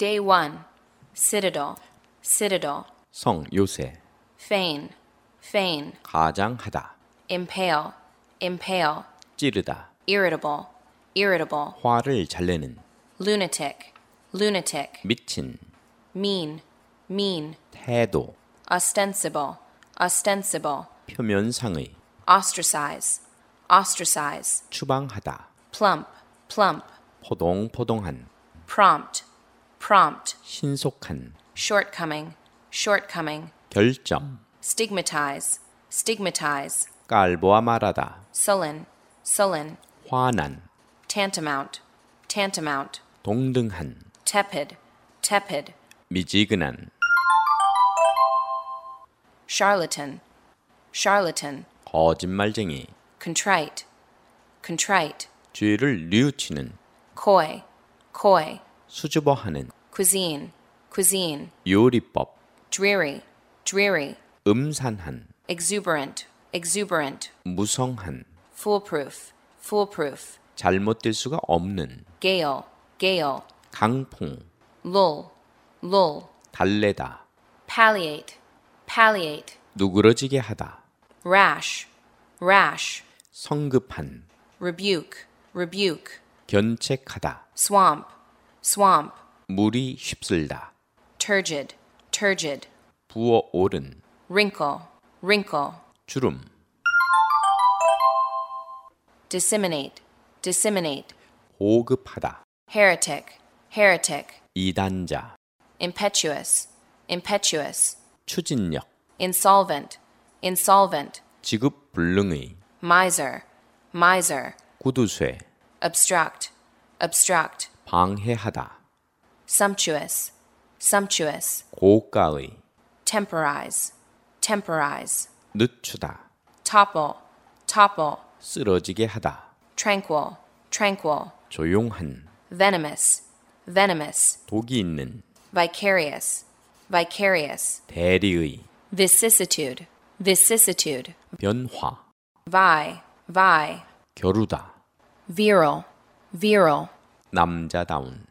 Day 1. Citadel, citadel. 성 요새 Feign, feign. 가장하다 Impale, impale. 찌르다 Irritable, irritable. 화를 잘 내는 Lunatic, lunatic. 미친 Mean, mean. 태도 Ostensible, ostensible. 표면상의 Ostracize, ostracize. 추방하다 Plump, plump. 포동포동한 Prompt, prompt. 신속한 Shortcoming, shortcoming. 결점 Stigmatize, stigmatize. 깔보아 말하다 Sullen, sullen. 화난 Tantamount, tantamount. 동등한 Tepid, tepid. 미지근한 Charlatan, charlatan. 거짓말쟁이 Contrite, contrite. 죄를 뉘우치는 Coy, coy. 수줍어하는 Cuisine, cuisine. 요리법 Dreary, dreary. 음산한 Exuberant, exuberant. 무성한 Foolproof, foolproof. 잘못될 수가 없는 Gale, gale. 강풍 Lull, lull. 달래다 Palliate, palliate. 누그러지게 하다 Rash, rash. 성급한 Rebuke, rebuke. 견책하다 Swamp, swamp. 물이 휩쓸다 Turgid, turgid. 부어오른 Wrinkle, wrinkle. 주름 Disseminate, disseminate. 보급하다 Heretic, heretic. 이단자 Impetuous, impetuous. 추진력 Insolvent, insolvent. 지급불능의 Miser, miser. 구두쇠 Obstruct, obstruct. 방해하다 Sumptuous, sumptuous. 고가의 Temporize, temporize. 늦추다 Topple, topple. 쓰러지게 하다 Tranquil, tranquil. 조용한 Venomous, venomous. 독이 있는 Vicarious, vicarious. 대리의 Vicissitude, vicissitude. 변화 Vi, vi. 겨루다 Virile, virile. 남자다운